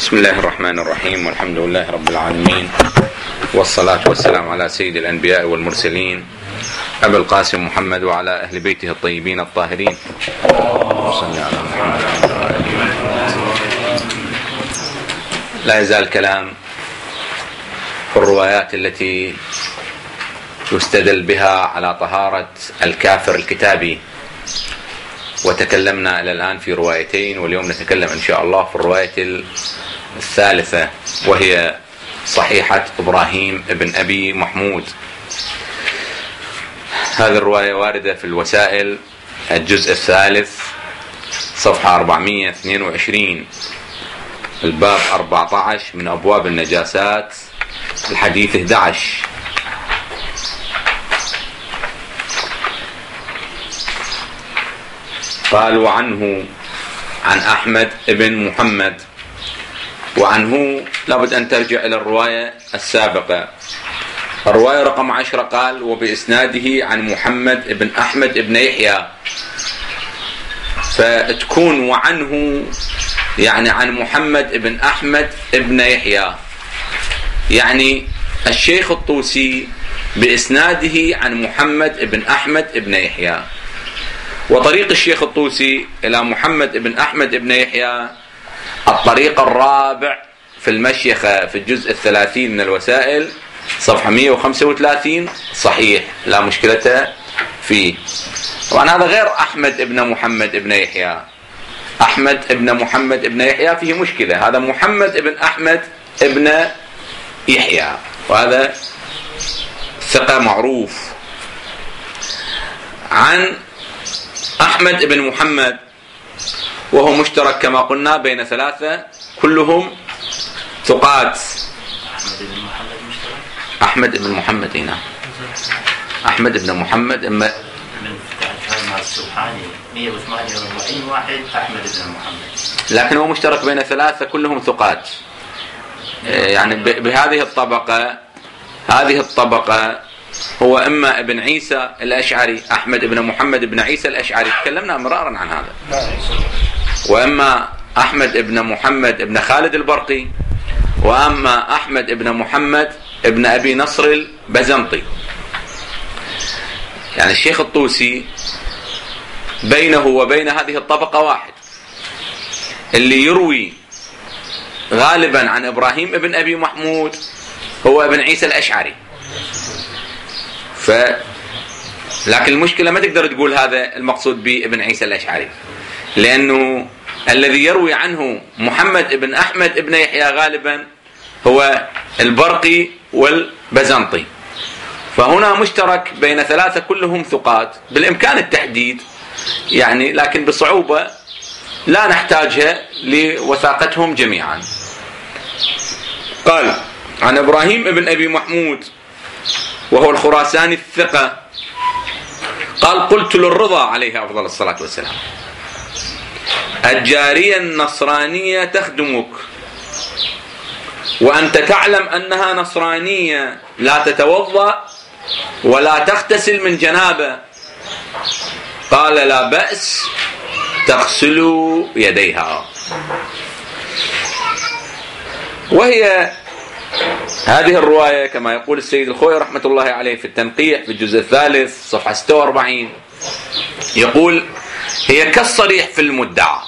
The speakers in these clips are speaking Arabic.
بسم الله الرحمن الرحيم، والحمد لله رب العالمين، والصلاة والسلام على سيد الأنبياء والمرسلين أبي القاسم محمد وعلى أهل بيته الطيبين الطاهرين. صلى على محمد. لا يزال الكلام في الروايات التي يستدل بها على طهارة الكافر الكتابي، وتكلمنا إلى الآن في روايتين، واليوم نتكلم إن شاء الله في الرواية الثالثة، وهي صحيحة إبراهيم ابن أبي محمود. هذه الرواية واردة في الوسائل الجزء الثالث صفحة 422، الباب 14 من أبواب النجاسات، الحديث 11. قال: وعنه عن أحمد بن محمد. وعنه لابد أن ترجع إلى الرواية السابقة، الرواية رقم 10. قال: وبإسناده عن محمد بن أحمد بن يحيى، فتكون وعنه يعني عن محمد بن أحمد بن يحيى، يعني الشيخ الطوسي بإسناده عن محمد بن أحمد بن يحيى. وطريق الشيخ الطوسي إلى محمد بن أحمد بن يحيى الطريق الرابع في المشيخة في الجزء 30 من الوسائل صفحة 135، صحيح لا مشكلة فيه. طبعا هذا غير أحمد بن محمد بن يحيى، أحمد بن محمد بن يحيى فيه مشكلة، هذا محمد بن أحمد بن يحيى، وهذا ثقة معروف. عن أحمد بن محمد، وهو مشترك كما قلنا بين ثلاثة كلهم ثقات. أحمد بن محمد هنا، أحمد بن محمد من السبحاني 148 واحد أحمد بن محمد، لكن هو مشترك بين ثلاثة كلهم ثقات. يعني بهذه الطبقة، هذه الطبقة هو إما ابن عيسى الأشعري، أحمد بن محمد بن عيسى الأشعري، تكلمنا مرارا عن هذا، وإما أحمد بن محمد بن خالد البرقي، وأما أحمد بن محمد بن أبي نصر البزنطي. يعني الشيخ الطوسي بينه وبين هذه الطبقة واحد، اللي يروي غالبا عن إبراهيم بن أبي محمود هو ابن عيسى الأشعري. لكن المشكلة ما تقدر تقول هذا المقصود بابن عيسى الأشعري، لأنه الذي يروي عنه محمد بن أحمد بن يحيى غالبا هو البرقي والبزنطي، فهنا مشترك بين ثلاثة كلهم ثقات، بالإمكان التحديد يعني، لكن بصعوبة لا نحتاجها لوثاقتهم جميعا. قال: عن إبراهيم بن أبي محمود، وهو الخراساني الثقة، قال: قلت للرضا عليه أفضل الصلاة والسلام: الجارية النصرانية تخدمك، وأنت تعلم أنها نصرانية، لا تتوضأ ولا تغتسل من جنابة. قال: لا بأس، تغسل يديها. وهي هذه الرواية كما يقول السيد الخوي رحمة الله عليه في التنقيح في الجزء الثالث صفحة 46، يقول: هي كالصريح في المدعى،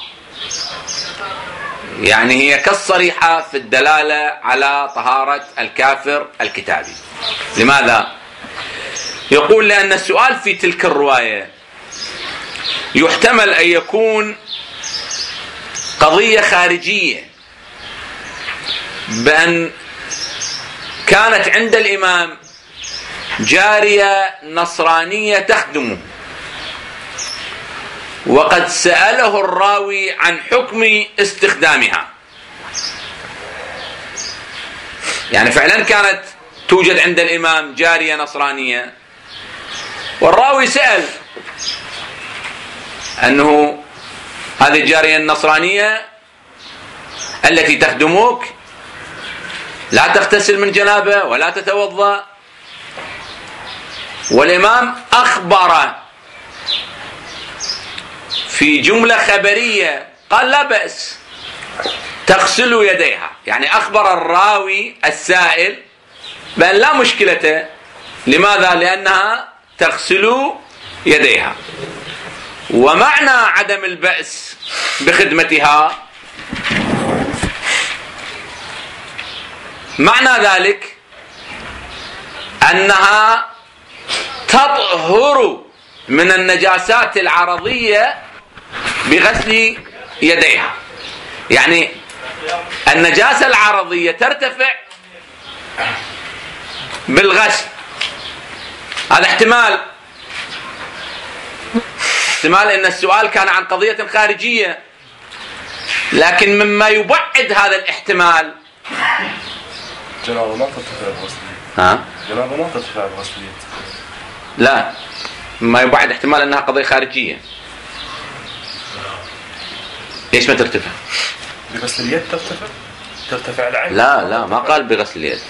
يعني هي كالصريحة في الدلالة على طهارة الكافر الكتابي. لماذا؟ يقول: لأن السؤال في تلك الرواية يحتمل أن يكون قضية خارجية، بأن كانت عند الإمام جارية نصرانية تخدمه، وقد سأله الراوي عن حكم استخدامها. يعني فعلا كانت توجد عند الإمام جارية نصرانية، والراوي سأل أنه هذه الجارية النصرانية التي تخدمك لا تغتسل من جنابه ولا تتوضأ، والإمام أخبر في جملة خبرية قال: لا بأس، تغسل يديها، يعني أخبر الراوي السائل بأن لا مشكلة. لماذا؟ لأنها تغسل يديها. ومعنى عدم البأس بخدمتها معنى ذلك أنها تطهر من النجاسات العرضية بغسل يديها. يعني النجاسة العرضية ترتفع بالغسل. هذا احتمال أن السؤال كان عن قضية خارجية، لكن مما يبعد هذا الاحتمال جنابه ما ترتفع بغسل. جنابه ما ترتفع بغسل اليد. لا، مما يبعد احتمال أنها قضية خارجية. ليش ما ترتفع؟ بغسل اليد ترتفع العين. لا ما قال بغسل اليد.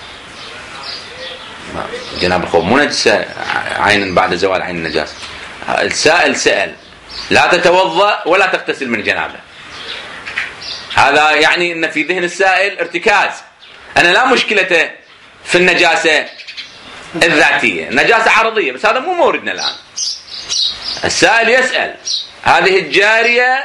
جناب الخوف مو نجسة عين بعد زوال عين النجاسة. السائل سأل لا تتوضأ ولا تغتسل من جنابه. هذا يعني أن في ذهن السائل ارتكاز. أنا لا مشكلة في النجاسة الذاتية، نجاسة عرضية، بس هذا مو موردنا الآن. السائل يسأل هذه الجارية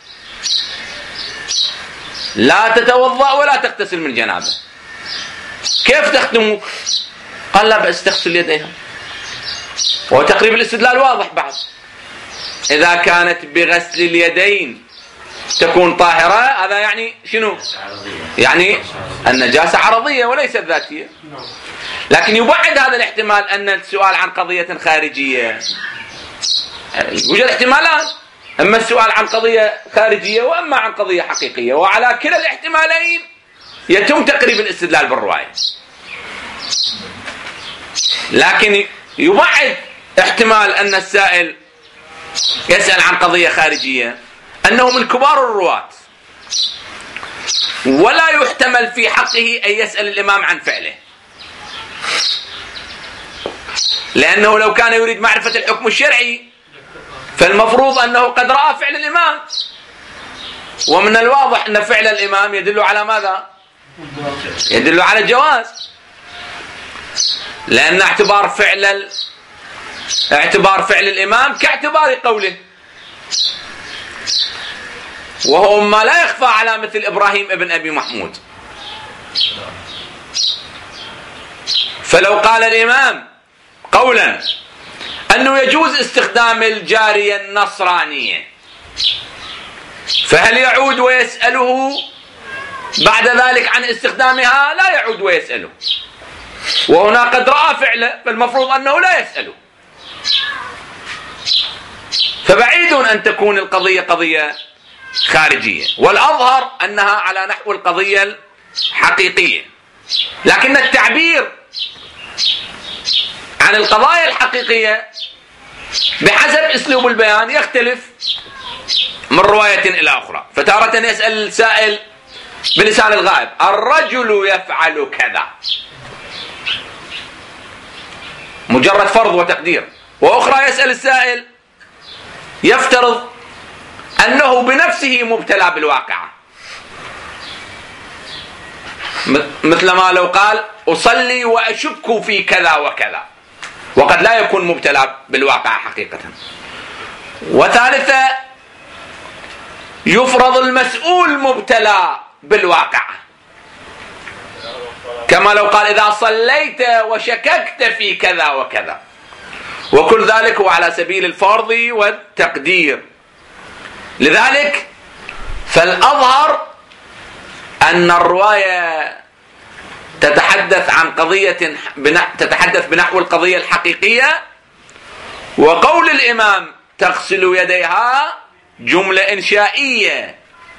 لا تتوضأ ولا تغتسل من جنابه، كيف تخدمك؟ قال لا بأس تغسل يديها. وتقريب الاستدلال واضح بعد. إذا كانت بغسل اليدين تكون طاهرة، هذا يعني شنو؟ يعني النجاسة عرضية وليست ذاتية. لكن يبعد هذا الاحتمال أن السؤال عن قضية خارجية. يوجد احتمالان، أما السؤال عن قضية خارجية وأما عن قضية حقيقية، وعلى كلا الاحتمالين يتم تقريب الاستدلال بالرواية. لكن يبعد احتمال أن السائل يسأل عن قضية خارجية أنه من كبار الرواة، ولا يحتمل في حقه أن يسأل الإمام عن فعله، لأنه لو كان يريد معرفة الحكم الشرعي فالمفروض أنه قد رأى فعل الإمام، ومن الواضح أن فعل الإمام يدل على ماذا؟ يدل على الجواز، لأن اعتبار فعل الإمام كاعتبار قوله، وهو ما لا يخفى على مثل إبراهيم ابن أبي محمود. فلو قال الإمام قولا أنه يجوز استخدام الجارية النصرانية، فهل يعود ويسأله بعد ذلك عن استخدامها؟ لا يعود ويسأله، وهنا قد رأى فعله، فالمفروض أنه لا يسأله. فبعيد أن تكون القضية قضية خارجية، والأظهر أنها على نحو القضية الحقيقية. لكن التعبير عن القضايا الحقيقية بحسب أسلوب البيان يختلف من رواية إلى أخرى. فتارة يسأل السائل بلسان الغائب الرجل يفعل كذا، مجرد فرض وتقدير، وأخرى يسأل السائل يفترض أنه بنفسه مبتلى بالواقعة، مثل ما لو قال أصلي وأشك في كذا وكذا، وقد لا يكون مبتلى بالواقعة حقيقة. وثالثة يفرض المسؤول مبتلى بالواقعة، كما لو قال إذا صليت وشككت في كذا وكذا، وكل ذلك هو على سبيل الفرض والتقدير. لذلك فالأظهر أن الرواية تتحدث عن قضية تتحدث بنحو القضية الحقيقية، وقول الإمام تغسل يديها جملة إنشائية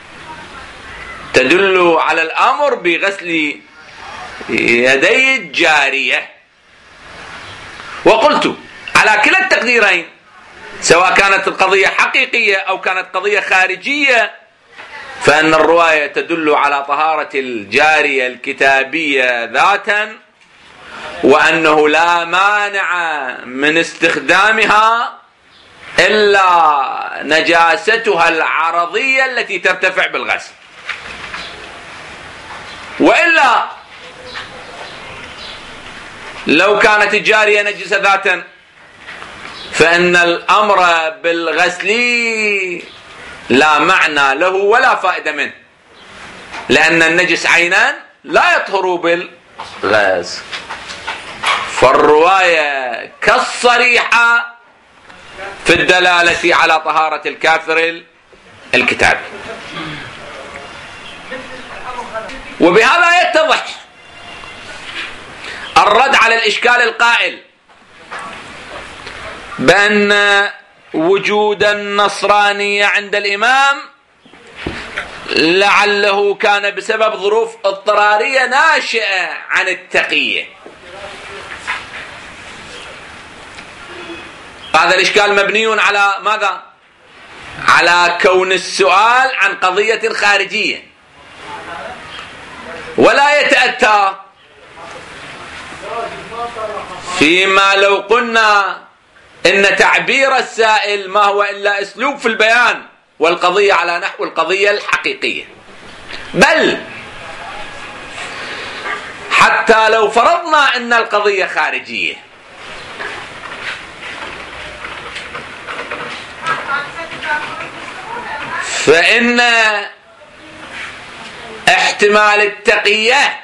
تدل على الأمر بغسل يدي الجارية. وقلت على كلا التقديرين، سواء كانت القضية حقيقية أو كانت قضية خارجية، فإن الرواية تدل على طهارة الجارية الكتابية ذاتا، وأنه لا مانع من استخدامها إلا نجاستها العرضية التي ترتفع بالغسل. وإلا لو كانت الجارية نجسة ذاتا فإن الأمر بالغسل لا معنى له ولا فائدة منه، لأن النجس عينا لا يطهر بالغسل. فالرواية كالصريحة في الدلالة على طهارة الكافر الكتابي. وبهذا يتضح الرد على الإشكال القائل بأن وجود النصرانية عند الإمام لعله كان بسبب ظروف اضطرارية ناشئة عن التقية. هذا الإشكال مبني على ماذا؟ على كون السؤال عن قضية خارجية، ولا يتأتى فيما لو قلنا إن تعبير السائل ما هو إلا أسلوب في البيان والقضية على نحو القضية الحقيقية. بل حتى لو فرضنا أن القضية خارجية، فإن احتمال التقية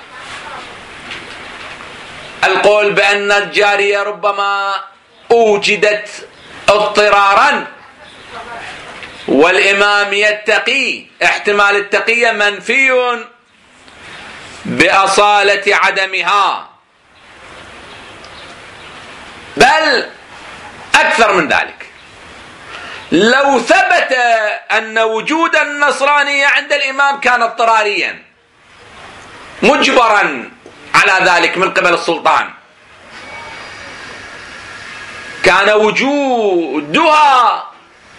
القول بأن الجارية ربما أوجدت اضطرارا والإمام يتقي، احتمال التقية منفي بأصالة عدمها، بل أكثر من ذلك. لو ثبت أن وجود النصرانية عند الإمام كان اضطراريا مجبرا على ذلك من قبل السلطان، كان وجودها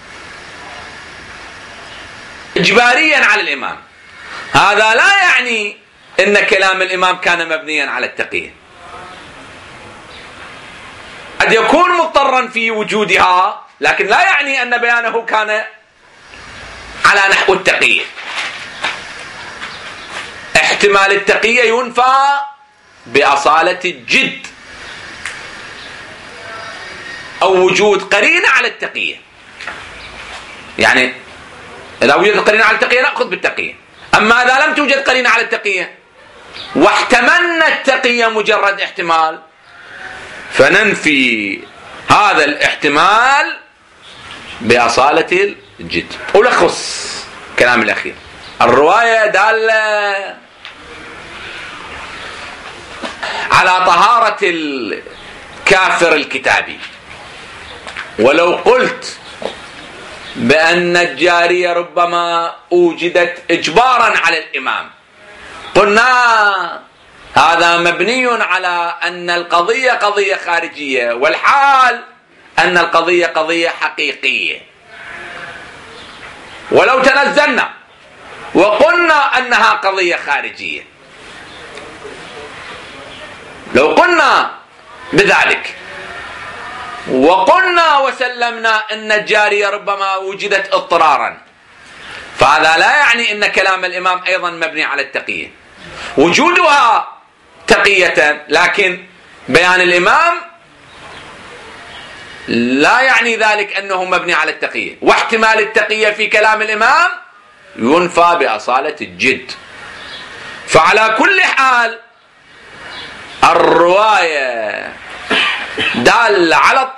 إجباريا على الإمام، هذا لا يعني أن كلام الإمام كان مبنيا على التقية. قد يكون مضطرا في وجودها، لكن لا يعني أن بيانه كان على نحو التقية. احتمال التقية ينفى بأصالة الجد أو وجود قرينة على التقية. يعني إذا وجدت قرينة على التقية نأخذ بالتقية، أما إذا لم توجد قرينة على التقية واحتملنا التقية مجرد احتمال فننفي هذا الاحتمال بأصالة الجد. ألخص كلام الأخير: الرواية دالة على طهارة الكافر الكتابي، ولو قلت بأن الجارية ربما أوجدت إجبارا على الإمام قلنا هذا مبني على أن القضية قضية خارجية، والحال أن القضية قضية حقيقية. ولو تنزلنا وقلنا أنها قضية خارجية، لو قلنا بذلك وقلنا وسلمنا أن الجارية ربما وجدت اضطرارا، فهذا لا يعني أن كلام الإمام أيضا مبني على التقية. وجودها تقية، لكن بيان الإمام لا يعني ذلك أنه مبني على التقية، واحتمال التقية في كلام الإمام ينفى بأصالة الجد. فعلى كل حال الرواية دالة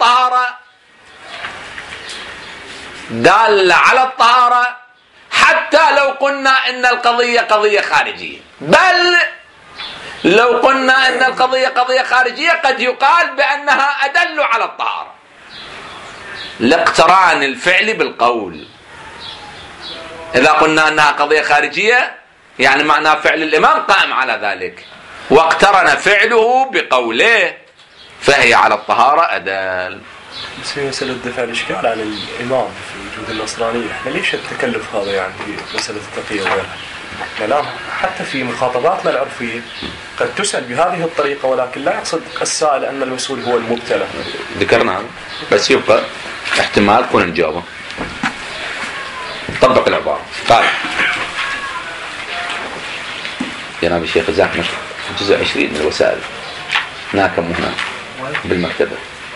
على الطهارة حتى لو قلنا أن القضية قضية خارجية، بل لو قلنا أن القضية قضية خارجية قد يقال بأنها أدل على الطهارة لاقتران الفعل بالقول. إذا قلنا أنها قضية خارجية يعني معنى فعل الإمام قائم على ذلك، واقترن فعله بقوله، فهي على الطهارة أدل. بس في مسألة دفع الإشكال عن الإمام في وجود النصرانية، احنا ليش التكلف هذا يعني في مسألة التقية وغيرها؟ الآن حتى في مخاطباتنا العرفية قد تسأل بهذه الطريقة، ولكن لا يقصد السائل أن المسؤول هو المبتلى. ذكرنا بس يبقى احتمال تكون الجواب. طبق العبارة. قال جناب الشيخ جزاكم جزء 20 من الوسائل هناك وهنا بالمكتبة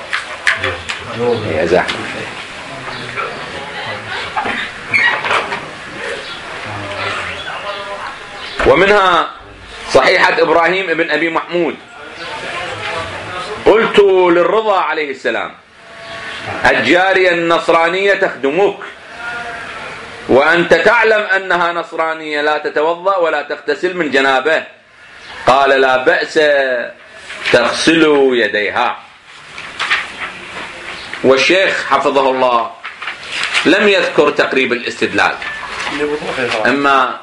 يا زحمة. ومنها صحيحة إبراهيم ابن أبي محمود: قلت للرضا عليه السلام: الجارية النصرانية تخدمك وأنت تعلم أنها نصرانية لا تتوضأ ولا تغتسل من جنابه. قال: لا بأس، تغسل يديها. والشيخ حفظه الله لم يذكر تقريب الاستدلال، إما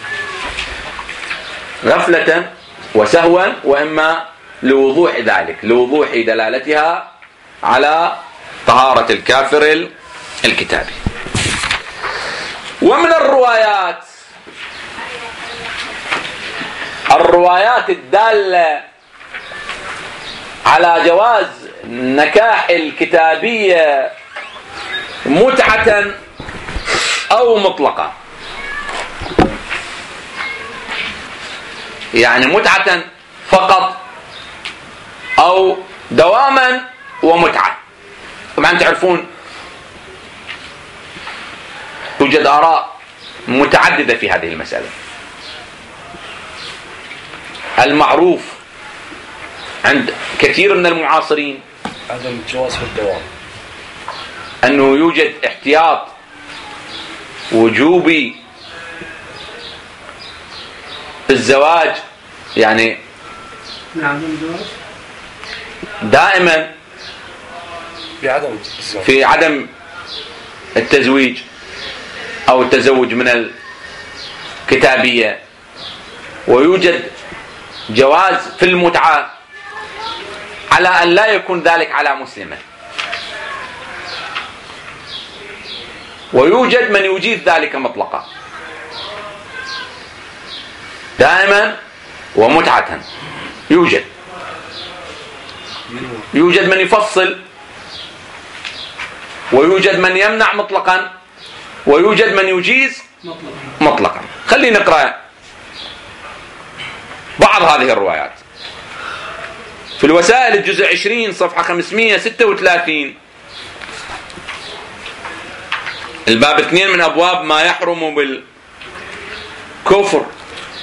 غفلة وسهوا وإما لوضوح ذلك، لوضوح دلالتها على طهارة الكافر الكتابي. ومن الروايات الدالة على جواز نكاح الكتابية متعة أو مطلقة، يعني متعة فقط أو دواما ومتعة. طبعا تعرفون توجد آراء متعددة في هذه المسألة. المعروف عند كثير من المعاصرين عدم الجواز في الدوام، أنه يوجد احتياط وجوبي في الزواج، يعني دائما في عدم التزويج أو التزوج من الكتابية، ويوجد جواز في المتعة على أن لا يكون ذلك على مسلمة، ويوجد من يجيز ذلك مطلقا دائما ومتعة. يوجد من يفصل، ويوجد من يمنع مطلقا، ويوجد من يجيز مطلقا. خلينا نقرأ بعض هذه الروايات في الوسائل الجزء 20 صفحة 536، الباب 2 من أبواب ما يحرم بالكفر.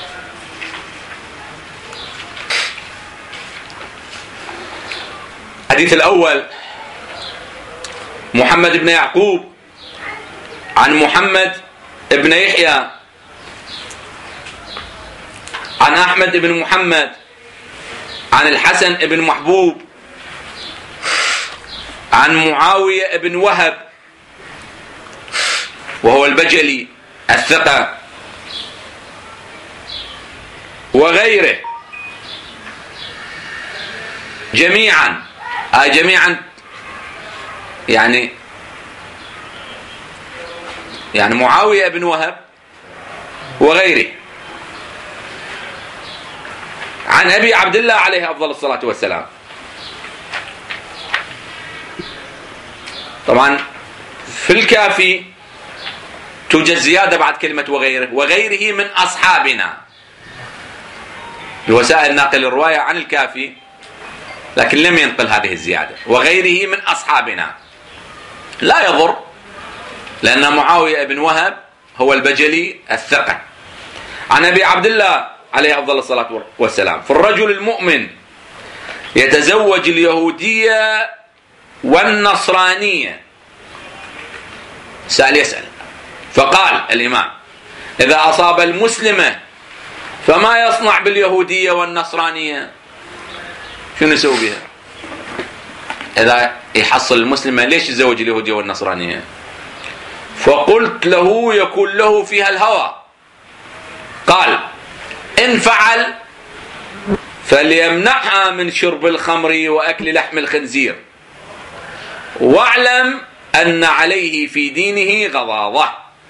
الحديث الأول: محمد بن يعقوب عن محمد بن يحيى عن أحمد بن محمد عن الحسن بن محبوب عن معاوية بن وهب وهو البجلي الثقة وغيره جميعا يعني معاوية بن وهب وغيره عن أبي عبد الله عليه أفضل الصلاة والسلام. طبعا في الكافي توجد زيادة بعد كلمة وغيره من أصحابنا بوسائل ناقل الرواية عن الكافي، لكن لم ينقل هذه الزيادة وغيره من أصحابنا. لا يضر، لأن معاوية بن وهب هو البجلي الثقة. عن أبي عبد الله عليه أفضل الصلاة والسلام: فالرجل المؤمن يتزوج اليهودية والنصرانية. سأل يسأل، فقال الإمام: إذا أصاب المسلمة فما يصنع باليهودية والنصرانية؟ شنو يسوي بها؟ إذا يحصل المسلمة ليش يتزوج اليهودية والنصرانية؟ فقلت له: يكون له فيها الهوى. قال: إن فعل فليمنعها من شرب الخمر وأكل لحم الخنزير، واعلم أن عليه في دينه غضاضة.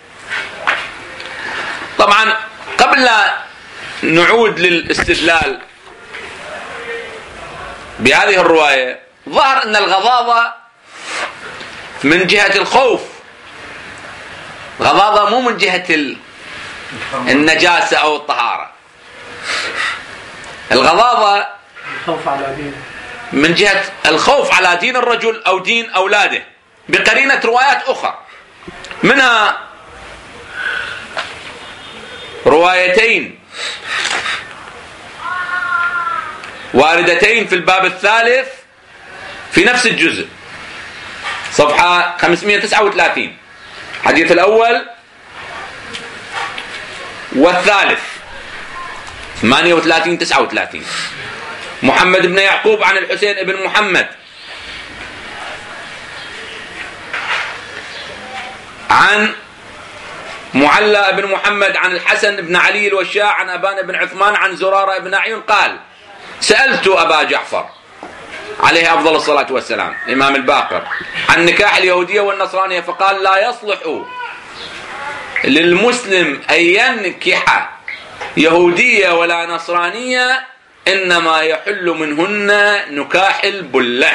طبعا قبل لا نعود للاستدلال بهذه الرواية، ظهر أن الغضاضة من جهة الخوف، غضاضة مو من جهة النجاسة أو الطهارة. الغضاضة الخوف على دينه، من جهة الخوف على دين الرجل أو دين أولاده بقرينة روايات أخرى، منها روايتين واردتين في الباب الثالث في نفس الجزء، صفحة 539، الحديث الأول والثالث 38 39. محمد بن يعقوب عن الحسين بن محمد عن معلى بن محمد عن الحسن بن علي الوشاع عن أبان بن عثمان عن زرارة بن أعين قال: سألت أبا جعفر عليه أفضل الصلاة والسلام الإمام الباقر عن نكاح اليهودية والنصرانية، فقال: لا يصلح للمسلم أن ينكح يهودية ولا نصرانية، إنما يحل منهن نكاح البلة.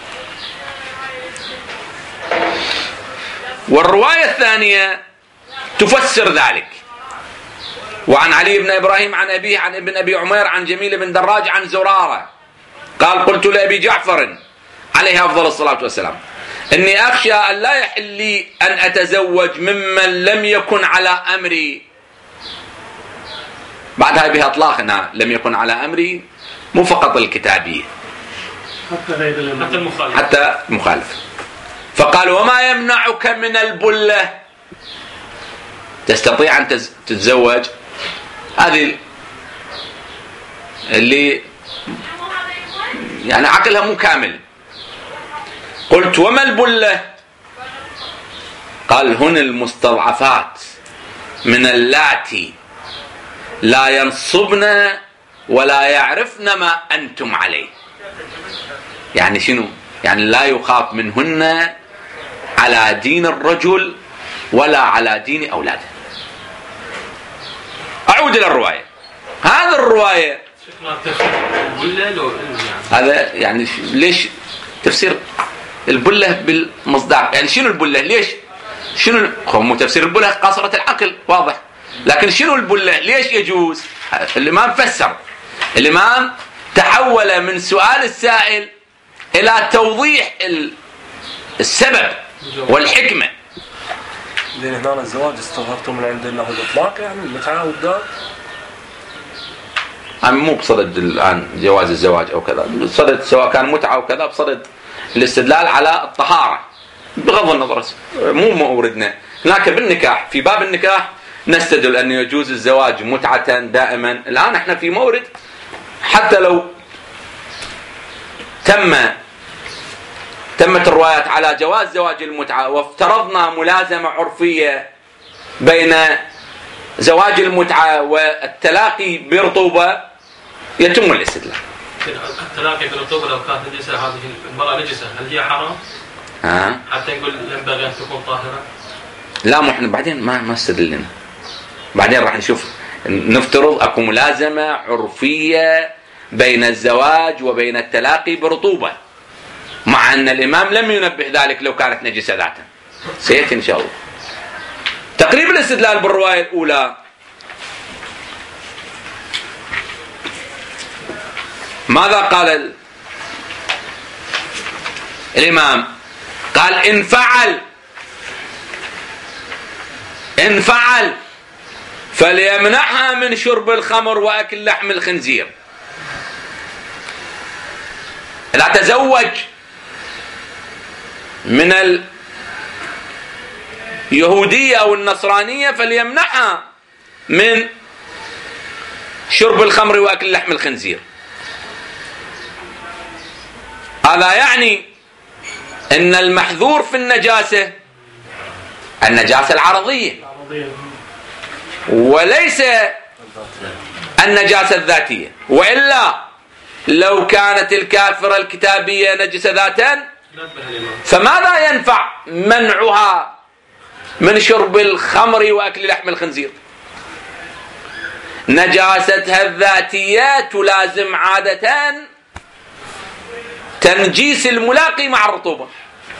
والرواية الثانية تفسر ذلك، وعن علي بن إبراهيم عن أبيه عن ابن أبي عمير عن جميل بن دراج عن زرارة قال: قلت لأبي جعفر عليه أفضل الصلاة والسلام: إني أخشى أن لا يحل لي أن أتزوج ممن لم يكن على أمري. بعدها بها إطلاق أنها لم يكن على أمري، مو فقط الكتابية، حتى المخالف. فقال: وما يمنعك من البلة؟ تستطيع أن تتزوج هذه اللي يعني عقلها مو كامل. قلت: وما البلة؟ قال: هن المستضعفات من اللاتي لا ينصبن ولا يعرفن ما أنتم عليه. يعني شنو؟ يعني لا يخاف منهن على دين الرجل ولا على دين أولاده. أعود إلى الرواية. هذا الرواية هذا يعني ليش تفسير البلة بالمصداق؟ يعني شنو البلة؟ ليش؟ شنو هو تفسير البلة؟ قاصرة العقل واضح، لكن شنو البلة؟ ليش يجوز؟ الإمام فسر، الإمام تحول من سؤال السائل إلى توضيح السبب والحكمة. لأن هنا الزواج استظهرتم من عند الله الإطلاق، يعني المتعة والدار. مو بصدد الآن جواز الزواج أو كذا، بصدد سواء كان متعة أو كذا، بصدد الاستدلال على الطهارة بغض النظر، مو موردنا. لكن بالنكاح، في باب النكاح نستدل أن يجوز الزواج متعة دائما. الآن احنا في مورد حتى لو تمت الروايات على جواز زواج المتعة، وافترضنا ملازمة عرفية بين زواج المتعة والتلاقي برطوبة، يتم الاستدلال. التلاقي برطوبة لو كانت نجسة، هذه المرأة نجسة، هل هي حرام؟ حتى نقول ينبغي أن تكون طاهرة؟ لا، مو احنا بعدين ما استدلنا، بعدين راح نشوف. نفترض اكو ملازمة عرفية بين الزواج وبين التلاقي برطوبة، مع أن الإمام لم ينبه ذلك لو كانت نجسة ذاتا، سيأتي إن شاء الله. تقريب الاستدلال بالرواية الأولى، ماذا قال الإمام؟ قال: إن فعل فليمنعها من شرب الخمر وأكل لحم الخنزير. لا تزوج من اليهودية أو النصرانية فليمنعها من شرب الخمر وأكل لحم الخنزير. هذا يعني أن المحذور في النجاسة العرضية وليس النجاسة الذاتية، وإلا لو كانت الكافرة الكتابية نجسة ذاتا فماذا ينفع منعها من شرب الخمر وأكل لحم الخنزير؟ نجاستها الذاتية تلازم عادة تنجيس الملاقي مع الرطوبة،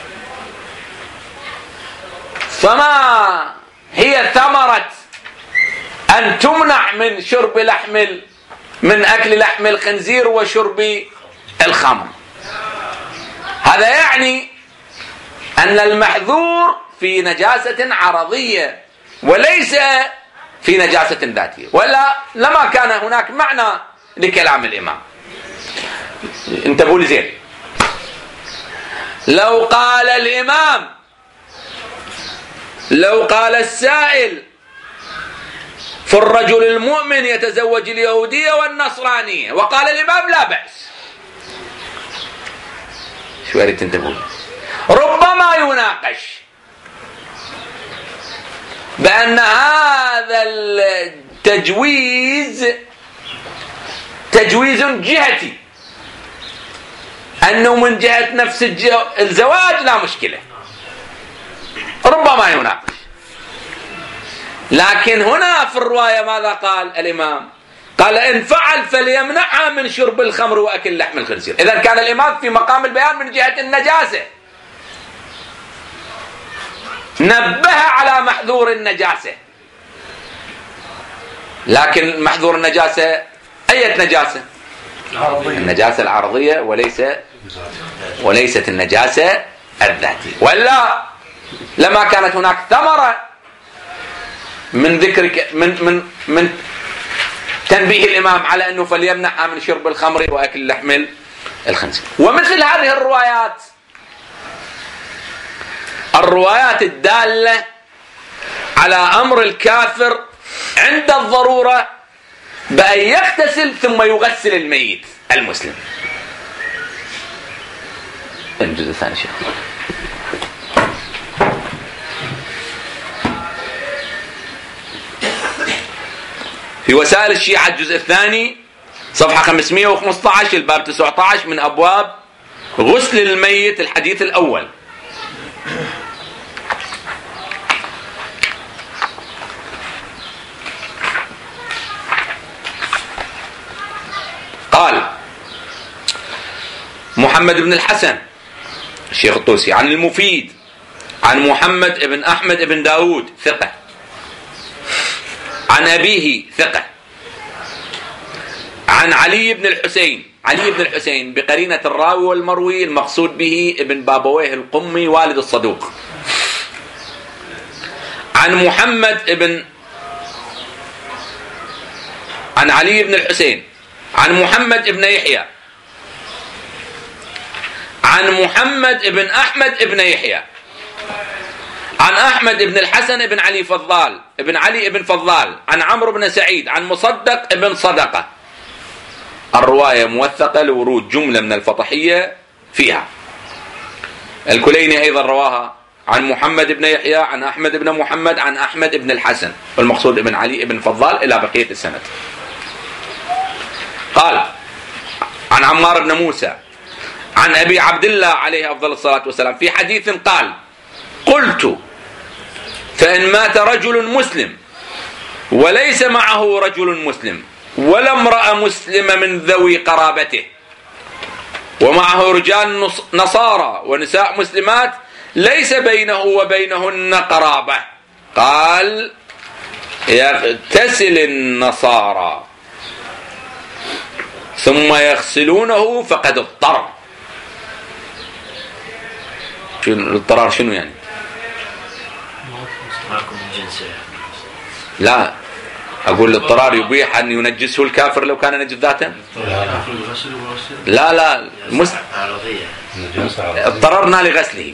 فما هي ثمرة أن تمنع من شرب لحم من أكل لحم الخنزير وشرب الخمر. هذا يعني أن المحذور في نجاسة عرضية وليس في نجاسة ذاتية، ولا لما كان هناك معنى لكلام الإمام. انتبهوا لي زين، لو قال الإمام، لو قال السائل في الرجل المؤمن يتزوج اليهودية والنصرانية، وقال الإمام لا بأس، شو أريد تنتبهوا؟ ربما يناقش بأن هذا التجويز تجويز جهتي، أنه من جهة نفس الزواج لا مشكلة، ربما يناقش. لكن هنا في الرواية ماذا قال الإمام؟ قال إن فعل فليمنعها من شرب الخمر وأكل لحم الخنزير. إذن كان الإمام في مقام البيان من جهة النجاسة، نبه على محذور النجاسة. لكن محذور النجاسة أي نجاسة؟ النجاسة العرضية وليست النجاسة الذاتية. ولا لما كانت هناك ثمرة من ذكرك من تنبيه الإمام على أنه فليمنعها من شرب الخمر وأكل لحم الخنزير. ومثل هذه الروايات الدالة على أمر الكافر عند الضرورة بأن يغتسل ثم يغسل الميت المسلم. الجزء الثاني شيخ. في وسائل الشيعة الجزء الثاني صفحة 515 الباب 19 من أبواب غسل الميت الحديث الأول. قال محمد بن الحسن الشيخ الطوسي عن المفيد عن محمد بن أحمد بن داود ثقة، عن أبيه ثقة، عن علي بن الحسين بقرينة الراوي والمروي المقصود به ابن بابويه القمي والد الصدوق، عن علي بن الحسين عن محمد بن يحيى عن محمد بن أحمد بن يحيى عن أحمد بن الحسن بن علي بن فضال عن عمرو بن سعيد عن مصدق بن صدقة. الرواية موثقة لورود جملة من الفطحية فيها. الكليني أيضا رواها عن محمد بن يحيى عن أحمد بن محمد عن أحمد بن الحسن والمقصود بن علي بن فضال إلى بقية السند. قال عن عمار بن موسى عن أبي عبد الله عليه أفضل الصلاة والسلام في حديث قال قلت فإن مات رجل مسلم وليس معه رجل مسلم ولا امرأة مسلمة من ذوي قرابته ومعه رجال نصارى ونساء مسلمات ليس بينه وبينهن قرابة، قال يغتسل النصارى ثم يغسلونه فقد اضطر. الاضطرار شنو يعني؟ لا أقول الاضطرار يبيح أن ينجسه الكافر لو كان نجس ذاته. لا اضطررنا لغسله.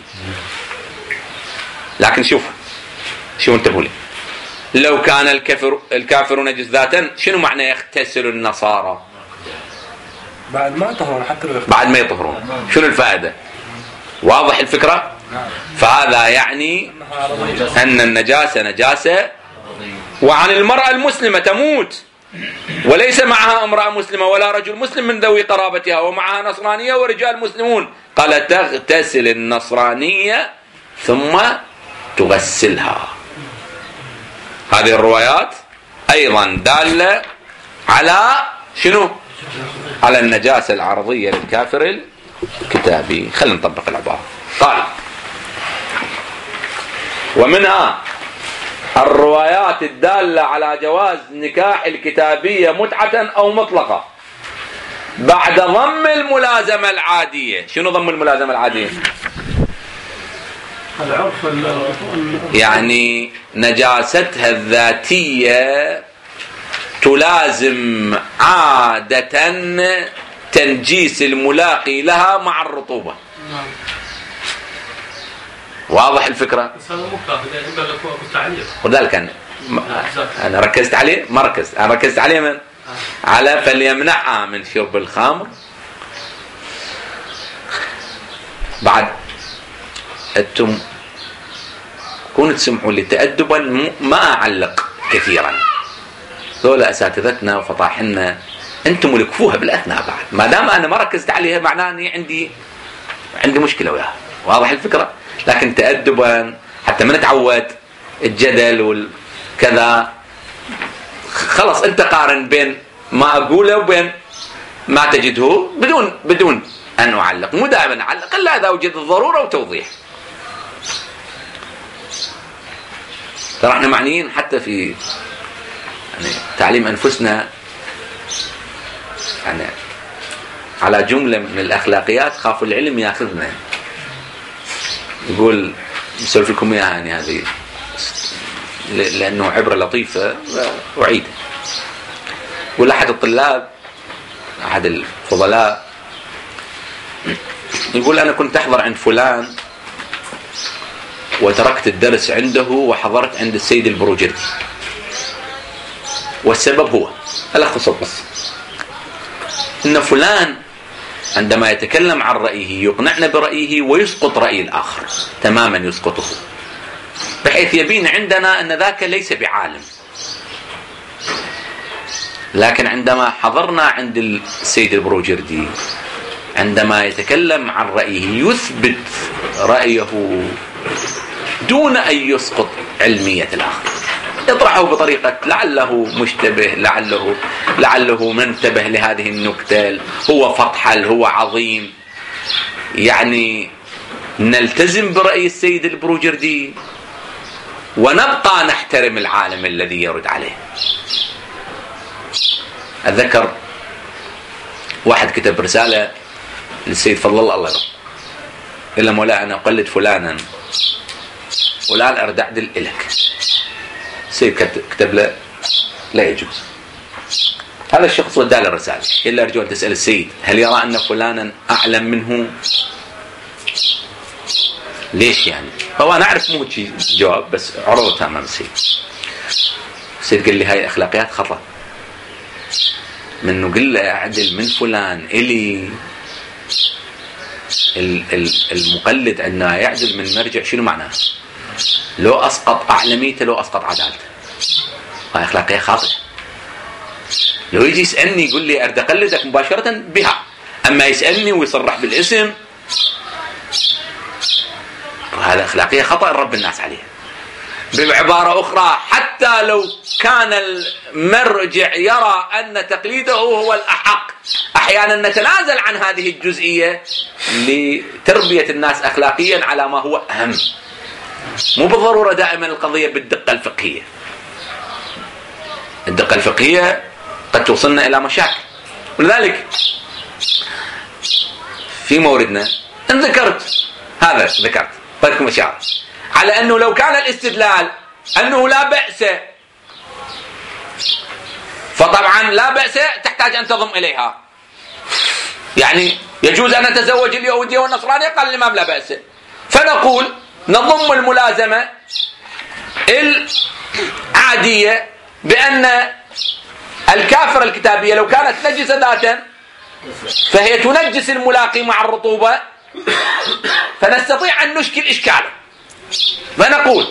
لكن شوف انتبهوا لي، لو كان الكافر نجس ذاتا شنو معنى يغتسل النصارى؟ بعد ما يطهرون، حتى بعد ما يطهرون شنو الفائدة؟ واضح الفكرة؟ فهذا يعني أن النجاسة نجاسة. وعن المرأة المسلمة تموت وليس معها امرأة مسلمة ولا رجل مسلم من ذوي قرابتها ومعها نصرانية ورجال مسلمون، قال تغتسل النصرانية ثم تغسلها. هذه الروايات أيضا دالة على شنو؟ على النجاسة العرضية للكافر الكتابي. خلينا نطبق العبارة. قال ومنها الروايات الدالة على جواز نكاح الكتابية متعة أو مطلقة بعد ضم الملازمة العادية. شنو ضم الملازمة العادية؟ العرف يعني نجاستها الذاتية تلازم عادة تنجيس الملاقي لها مع الرطوبة. واضح الفكرة؟ وذلك أنا ركزت عليه، ما ركزت، أنا ركزت عليه من على فليمنعها من شرب الخمر. بعد أنتم كونوا تسمحوا لي تأدبا ما أعلق كثيرا، ذولا أساتذتنا وفطاحنا أنتم لكفوها بالأثناء. بعد ما دام أنا ما ركزت عليها معناه أني عندي مشكلة وياها. واضح الفكرة؟ لكن تأدبا حتى ما نتعود الجدل والكذا. خلص أنت قارن بين ما أقوله وبين ما تجده بدون أن أعلق. مو دائما أعلق إلا إذا وجد الضرورة وتوضيح. ترى احنا معنيين حتى في يعني تعليم أنفسنا يعني على جملة من الأخلاقيات خاف العلم يأخذنا. يقول نسولف لكم إياها يعني هذه لأنه عبرة لطيفة وعيدة. يقول أحد الطلاب أحد الفضلاء يقول أنا كنت أحضر عند فلان وتركت الدرس عنده وحضرت عند السيد البروجردي، والسبب هو ألخص القصة إن فلان عندما يتكلم عن رأيه يقنعنا برأيه ويسقط رأي الآخر تماما، يسقطه بحيث يبين عندنا أن ذاك ليس بعالم. لكن عندما حضرنا عند السيد البروجردي عندما يتكلم عن رأيه يثبت رأيه دون أن يسقط علمية الآخر، يطرحه بطريقة لعله مشتبه، لعله منتبه لهذه النكتة، هو فطحل، هو عظيم. يعني نلتزم برأي السيد البروجردي ونبقى نحترم العالم الذي يرد عليه. أتذكر واحد كتب رسالة للسيد فضل الله يرحمه، إلا مولاي أنا أقلد فلانا والآن أرد أعدل إلك. السيد كتب له لا يجوز. هذا الشخص ودى له الرسالة، إلا أرجو أن تسأل السيد هل يرى أن فلانا أعلم منه؟ ليش يعني؟ هو أنا أعرف مو شيء جواب بس عرضتها أمام السيد. السيد قال لي هاي أخلاقيات خطأ، منه قل له أعدل من فلان إلي. المقلد عندنا يعدل من مرجع شنو معناه؟ لو أسقط أعلميته لو أسقط عدالته. هاي أخلاقية خاطئة. لو يجي يسألني يقول لي أرد أقلدك مباشرة بها، أما يسألني ويصرح بالاسم هذا أخلاقية خطأ رب الناس عليها. بعبارة أخرى حتى لو كان المرجع يرى أن تقليده هو الأحق أحيانا نتنازل عن هذه الجزئية لتربية الناس أخلاقيا على ما هو أهم. مو بالضرورة دائما القضية بالدقة الفقهية. الدقة الفقهية قد توصلنا إلى مشاكل. ولذلك في موردنا إن ذكرت بدكم إشارة على أنه لو كان الاستدلال أنه لا بأس، فطبعا لا بأس تحتاج أن تضم إليها. يعني يجوز أن نتزوج اليهودية والنصرانية، قال الإمام لا بأس، فنقول نضم الملازمة العادية بأن الكافرة الكتابية لو كانت نجسة ذاتا فهي تنجس الملاقي مع الرطوبة، فنستطيع أن نشكل إشكاله، فنقول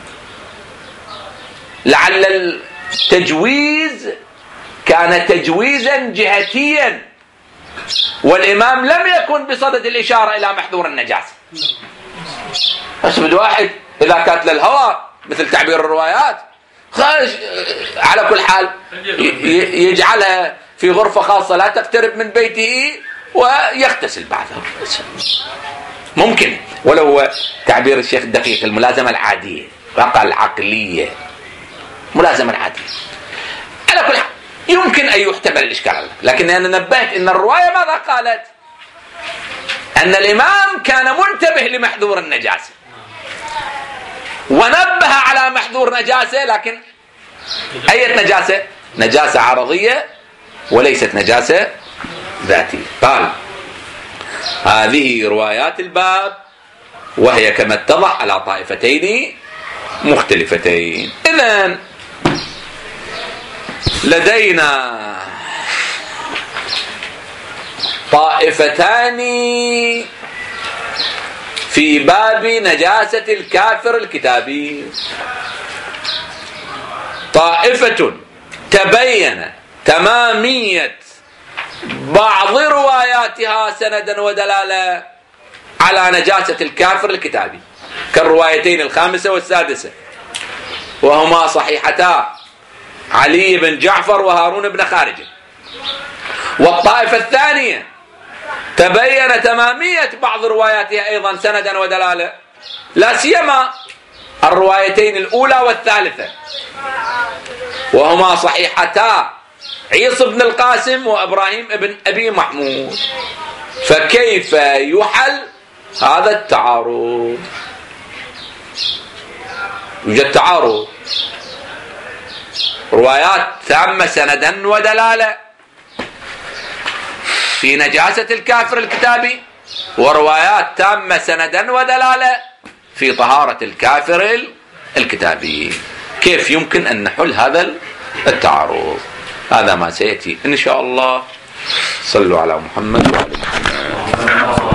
لعل التجويز كان تجويزا جهتيا والإمام لم يكن بصدد الإشارة إلى محذور النجاسة. أسبد واحد إذا كانت للهوى مثل تعبير الروايات على كل حال يجعلها في غرفة خاصة لا تقترب من بيته ويغتسل بعدها. ممكن، ولو تعبير الشيخ الدقيق الملازمة العادية فقط العقلية ملازمة العادية. على كل حال يمكن أن يحتمل الإشكال، لكن أنا نبهت أن الرواية ماذا قالت؟ أن الإمام كان منتبه لمحذور النجاسة ونبه على محذور نجاسة، لكن أي نجاسة؟ نجاسة عرضية وليست نجاسة ذاتية. قال هذه روايات الباب وهي كما اتضح على طائفتين مختلفتين. إذن لدينا طائفتان في باب نجاسة الكافر الكتابي. طائفة تبين تمامية بعض رواياتها سندا ودلالة على نجاسة الكافر الكتابي كالروايتين الخامسة والسادسة، وهما صحيحتا علي بن جعفر وهارون بن خارجة. والطائفة الثانية تبين تمامية بعض رواياتها أيضا سندا ودلالة، لا سيما الروايتين الأولى والثالثة، وهما صحيحتا عيسى بن القاسم وإبراهيم بن أبي محمود. فكيف يحل هذا التعارض؟ يوجد تعارض، روايات تامة سندا ودلالة في نجاسة الكافر الكتابي، وروايات تامة سندا ودلالة في طهارة الكافر الكتابي. كيف يمكن أن نحل هذا التعارض؟ هذا ما سيأتي إن شاء الله. صلوا على محمد وعلى محمد.